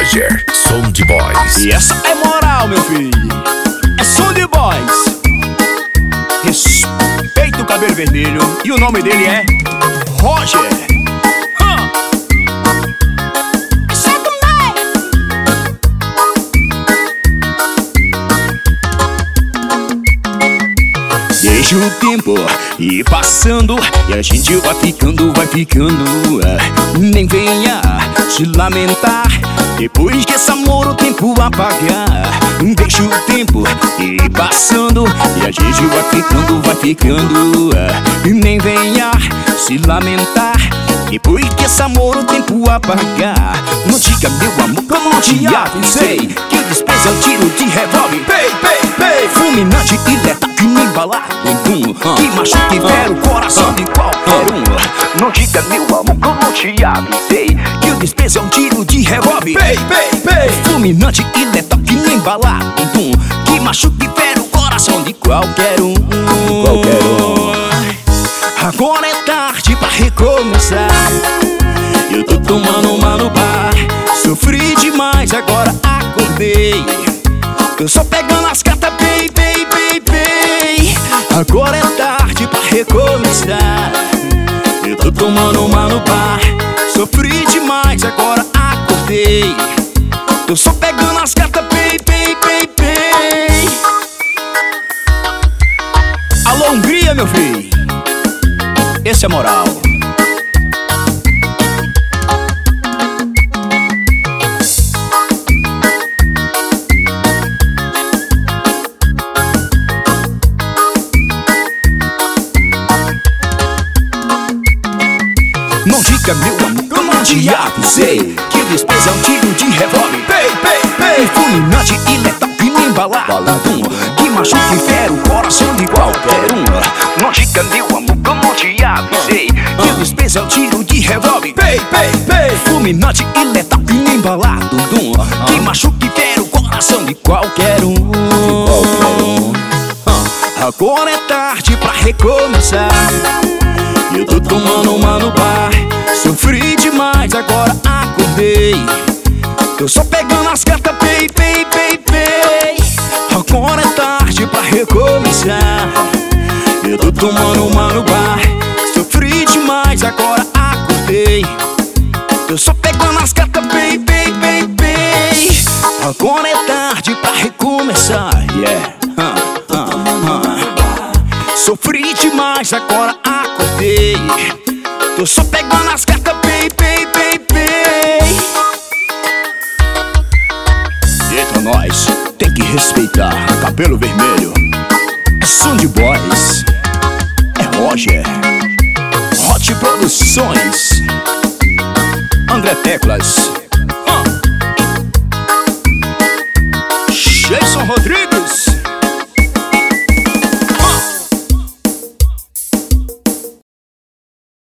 Roger, Som de Boys. E essa é moral, meu filho. É Som de Boys. Respeita o cabelo vermelho. E o nome dele é Roger. Deixa o tempo ir passando e a gente vai ficando, nem venha se lamentar depois que esse amor o tempo apagar. Deixa o tempo ir passando e a gente vai ficando, nem venha se lamentar depois que esse amor o tempo apagar. Não diga, meu amor, que eu não te avisei que desprezo é um tiro de revólver, fulminante e letal que nem bala, que machuca e fere o coração de qualquer um. Não diga, meu amor, que eu não te avisei que o desprezo é um tiro de revólver, fulminante e letal que nem bala, que machuca e fere o coração de qualquer um. Agora é tarde pra recomeçar. Eu tô tomando uma no bar, sofri demais, agora acordei. Eu só pegando as cartas, baby. Agora é tarde pra recomeçar. Eu tô tomando uma no bar, sofri demais, agora acordei. Eu só pegando as cartas, baby. Alô, Hungria, meu filho. Esse é moral. Não diga, meu amor, eu não te avisei que o desprezo é um tiro de revólver, fulminante e letal que nem bala, que machuca e fere o coração de qualquer um. Não diga, meu amor, que eu não te avisei que o desprezo é um tiro de revólver, fulminante e letal que nem bala, que machuca e fere o coração de qualquer um. Agora é tarde pra recomeçar. Eu tô tomando uma no bar, sofri demais, agora acordei. Tô só pegando as cartas, baby. Agora é tarde pra recomeçar. Eu tô tomando uma no bar, sofri demais, agora acordei. Tô só pegando as cartas, baby. Agora é tarde pra recomeçar, Sofri demais, agora acordei. Tô só pegando as cartas, baby. Eita, nós tem que respeitar. Cabelo vermelho é Som de Boys, é Roger, Hot Produções, André Teclas.